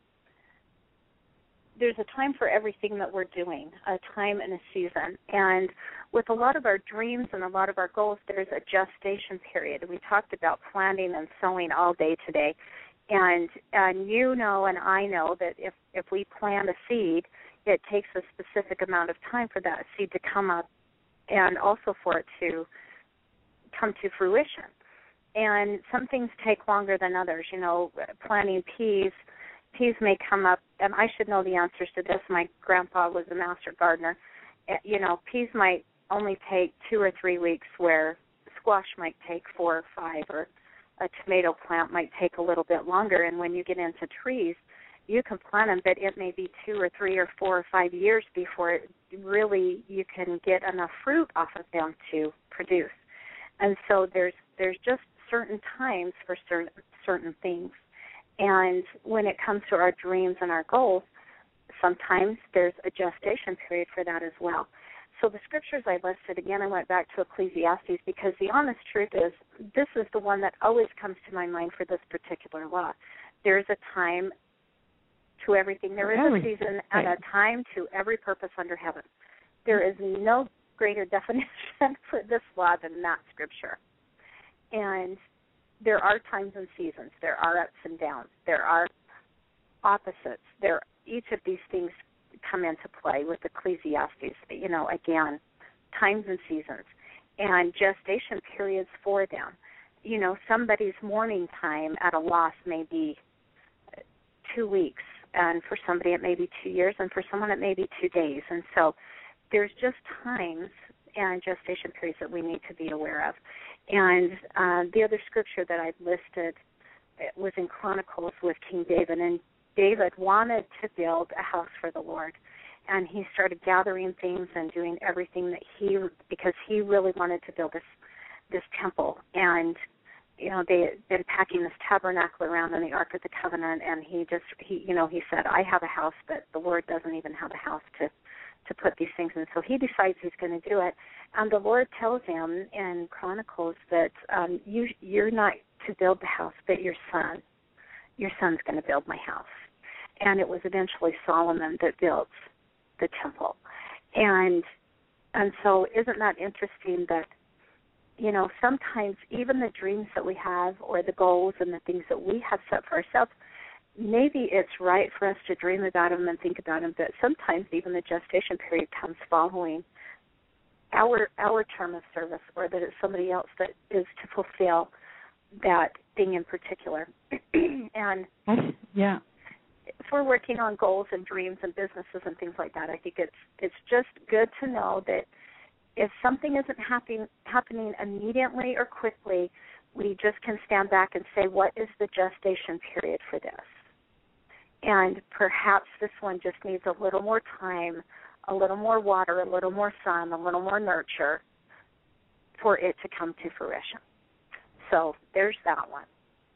for everything that we're doing, a time and a season. And with a lot of our dreams and a lot of our goals, there's a gestation period. We talked about planting and sowing all day today. And and I know that if we plant a seed, it takes a specific amount of time for that seed to come up and also for it to come to fruition. And some things take longer than others. Planting peas may come up, and I should know the answers to this. My grandpa was a master gardener. Peas might only take 2 or 3 weeks, where squash might take 4 or 5, or a tomato plant might take a little bit longer. And when you get into trees, you can plant them, but it may be 2 or 3 or 4 or 5 years before you can get enough fruit off of them to produce. And so there's just certain times for certain things. And when it comes to our dreams and our goals, sometimes there's a gestation period for that as well. So the scriptures I listed, again, I went back to Ecclesiastes because the honest truth is this is the one that always comes to my mind for this particular law. There is a time to everything. There is a season and a time to every purpose under heaven. There is no greater definition for this law than that scripture. And there are times and seasons. There are ups and downs. There are opposites. There each of these things come into play with Ecclesiastes, again, times and seasons, and gestation periods for them. Somebody's mourning time at a loss may be 2 weeks, and for somebody it may be 2 years, and for someone it may be 2 days. And so there's just times and gestation periods that we need to be aware of. And the other scripture that I've listed was in Chronicles with King David, and David wanted to build a house for the Lord. And he started gathering things and doing everything because he really wanted to build this temple. And they'd been packing this tabernacle around in the Ark of the Covenant, and he said, I have a house, but the Lord doesn't even have a house to put these things in. So he decides he's going to do it. And the Lord tells him in Chronicles that you're not to build the house, but your son's going to build my house. And it was eventually Solomon that built the temple. And so isn't that interesting that, sometimes even the dreams that we have or the goals and the things that we have set for ourselves, maybe it's right for us to dream about them and think about them, but sometimes even the gestation period comes following our term of service, or that it's somebody else that is to fulfill that thing in particular. And yeah, if we're working on goals and dreams and businesses and things like that, I think it's just good to know that if something isn't happening immediately or quickly, we just can stand back and say, what is the gestation period for this? And perhaps this one just needs a little more time, a little more water, a little more sun, a little more nurture for it to come to fruition. So there's that one.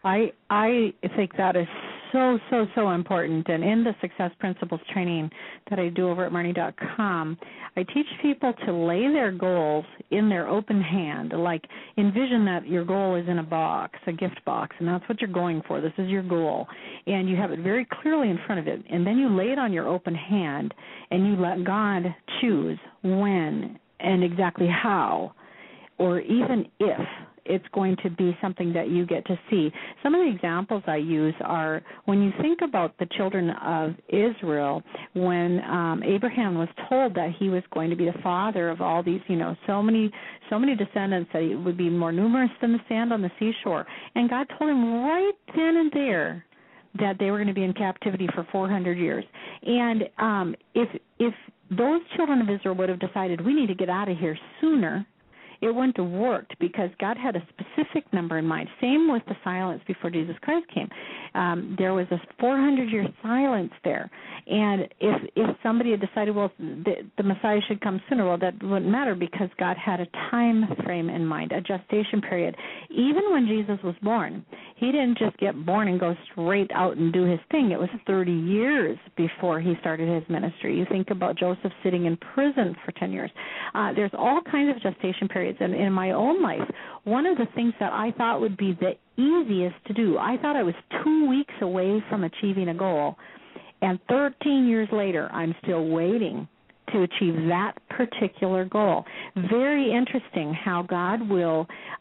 I think that is so important. And in the Success Principles training that I do over at Marnie.com, I teach people to lay their goals in their open hand. Like, envision that your goal is in a box, a gift box, and that's what you're going for. This is your goal. And you have it very clearly in front of it. And then you lay it on your open hand, and you let God choose when and exactly how, or even if it's going to be something that you get to see. Some of the examples I use are when you think about the children of Israel, when Abraham was told that he was going to be the father of all these, so many descendants, that it would be more numerous than the sand on the seashore. And God told him right then and there that they were going to be in captivity for 400 years. And if those children of Israel would have decided, we need to get out of here sooner, it wouldn't have worked, because God had a specific number in mind. Same with the silence before Jesus Christ came. There was a 400-year silence there. And if somebody had decided, well, the Messiah should come sooner, well, that wouldn't matter, because God had a time frame in mind, a gestation period. Even when Jesus was born, he didn't just get born and go straight out and do his thing. It was 30 years before he started his ministry. You think about Joseph sitting in prison for 10 years. There's all kinds of gestation periods. And in my own life, one of the things that I thought would be the easiest to do, I thought I was 2 weeks away from achieving a goal, and 13 years later, I'm still waiting to achieve that particular goal. Very interesting how God will,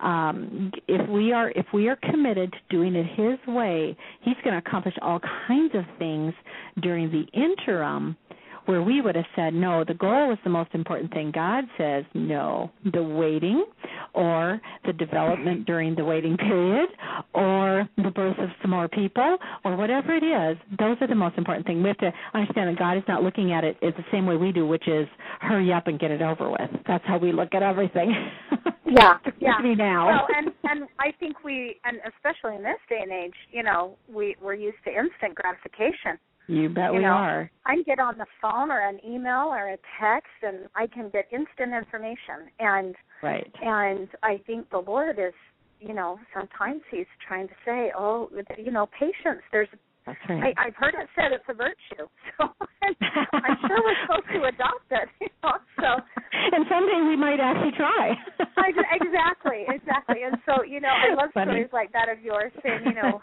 if we are committed to doing it his way, he's going to accomplish all kinds of things during the interim, where we would have said, no, the goal was the most important thing. God says, no, the waiting, or the development during the waiting period, or the birth of some more people, or whatever it is, those are the most important things. We have to understand that God is not looking at it the same way we do, which is hurry up and get it over with. That's how we look at everything. Yeah. Me now. Well, and I think and especially in this day and age, we're used to instant gratification. You bet we are. I can get on the phone or an email or a text, and I can get instant information. And right. And I think the Lord is, sometimes he's trying to say, patience. That's right. I've heard it said it's a virtue. So I'm sure we're supposed to adopt it. So. And someday we might actually try. Exactly. And so, I love stories like that of yours saying,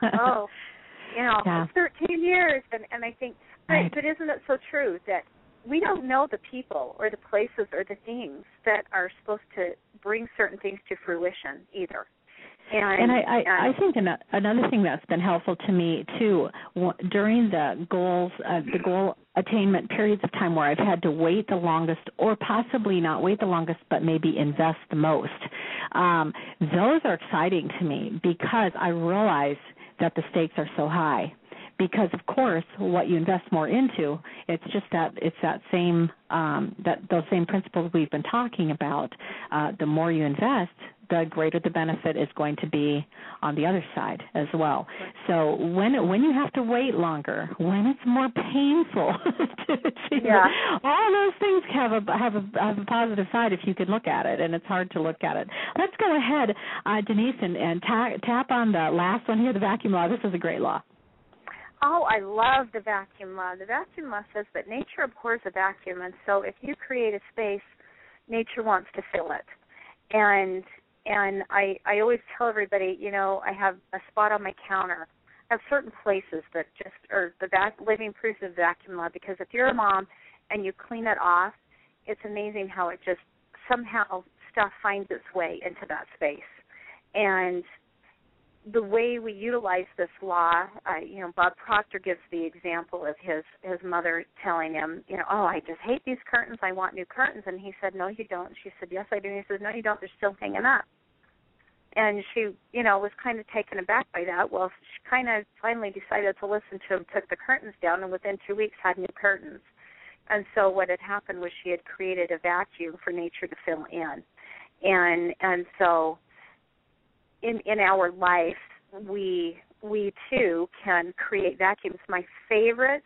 13 years, and I think, right. But isn't it so true that we don't know the people or the places or the things that are supposed to bring certain things to fruition either? And I think another thing that's been helpful to me too, during the goal attainment periods of time where I've had to wait the longest, or possibly not wait the longest, but maybe invest the most, those are exciting to me because I realize that the stakes are so high. Because of course, what you invest more into, it's that same those same principles we've been talking about. The more you invest, the greater the benefit is going to be on the other side as well. So when you have to wait longer, when it's more painful to achieve it, all those things have a positive side if you can look at it, and it's hard to look at it. Let's go ahead, Denise, and tap on the last one here, the vacuum law. This is a great law. Oh, I love the vacuum law. The vacuum law says that nature abhors a vacuum, and so if you create a space, nature wants to fill it. And I always tell everybody, I have a spot on my counter. I have certain places that just are the living proof of vacuum law, because if you're a mom and you clean it off, it's amazing how it just somehow stuff finds its way into that space. And the way we utilize this law, Bob Proctor gives the example of his mother telling him, oh, I just hate these curtains. I want new curtains. And he said, no, you don't. She said, yes, I do. And he says, no, you don't. They're still hanging up. And she, was kind of taken aback by that. Well, she kind of finally decided to listen to him, took the curtains down, and within 2 weeks had new curtains. And so what had happened was she had created a vacuum for nature to fill in. And so in our life, we too can create vacuums. My favorite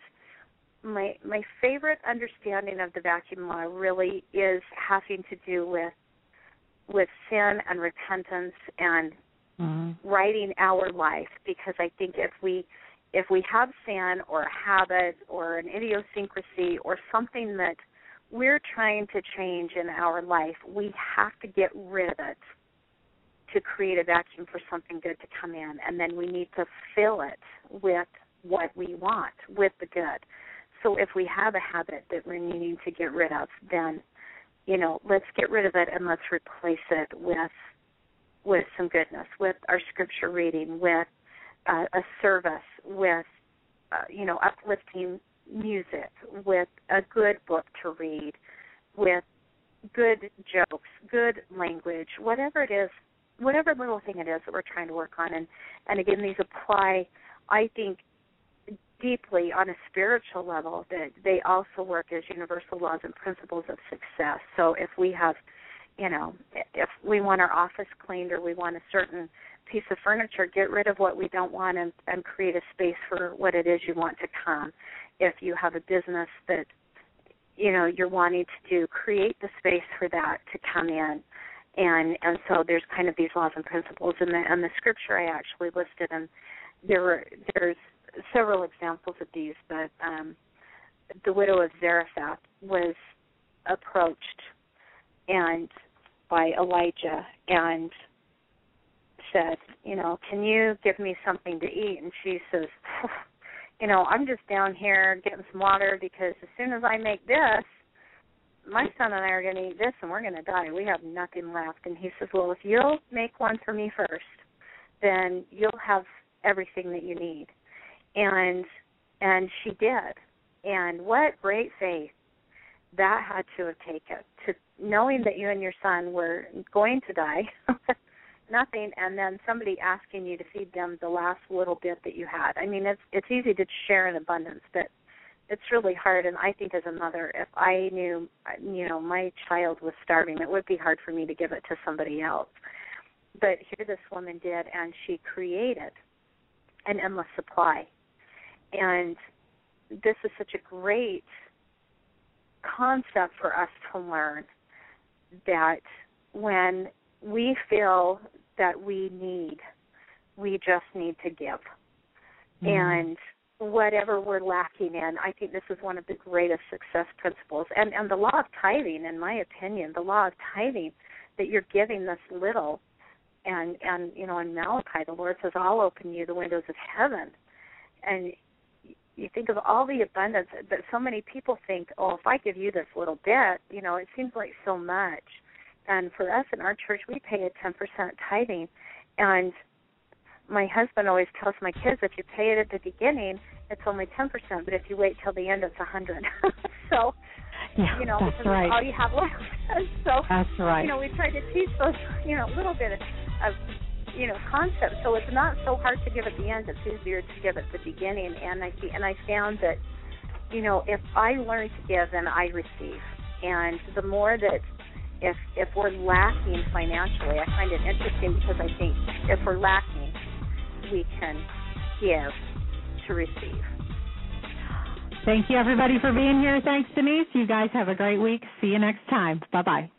understanding of the vacuum law really is having to do with sin and repentance and writing our life, because I think if we have sin or a habit or an idiosyncrasy or something that we're trying to change in our life, we have to get rid of it to create a vacuum for something good to come in, and then we need to fill it with what we want, with the good. So if we have a habit that we're needing to get rid of, then, let's get rid of it and let's replace it with some goodness, with our scripture reading, with a service, with, uplifting music, with a good book to read, with good jokes, good language, whatever it is, whatever little thing it is that we're trying to work on. And again, these apply, I think, deeply on a spiritual level, that they also work as universal laws and principles of success. So if we have, if we want our office cleaned or we want a certain piece of furniture, get rid of what we don't want and create a space for what it is you want to come. If you have a business that, you're wanting to do, create the space for that to come in. And so there's kind of these laws and principles, and the scripture I actually listed, and there's several examples of these, but the widow of Zarephath was approached and by Elijah and said, can you give me something to eat? And she says, I'm just down here getting some water, because as soon as I make this, my son and I are going to eat this and we're going to die. We have nothing left. And he says, well, if you'll make one for me first, then you'll have everything that you need. And she did. And what great faith that had to have taken, to knowing that you and your son were going to die, nothing, and then somebody asking you to feed them the last little bit that you had. I mean, it's easy to share in abundance, but it's really hard. And I think as a mother, if I knew, my child was starving, it would be hard for me to give it to somebody else. But here this woman did, and she created an endless supply. And this is such a great concept for us to learn, that when we feel that we just need to give. Mm-hmm. And whatever we're lacking in, I think this is one of the greatest success principles. And the law of tithing, in my opinion, the law of tithing, that you're giving this little. And in Malachi, the Lord says, I'll open you the windows of heaven. And you think of all the abundance, but so many people think, oh, if I give you this little bit, it seems like so much. And for us in our church, we pay a 10% tithing. And my husband always tells my kids, if you pay it at the beginning, it's only 10%, but if you wait till the end, it's 100. So, yeah, you know, that's because right. it's all you have left. So, that's right. you know, we try to teach those, you know, a little bit of you know, concepts. So it's not so hard to give at the end. It's easier to give at the beginning. And I found that, you know, if I learn to give, then I receive. And the more that if we're lacking financially, I find it interesting because I think if we're lacking, we can give to receive. Thank you, everybody, for being here. Thanks, Denise. You guys have a great week. See you next time. Bye-bye.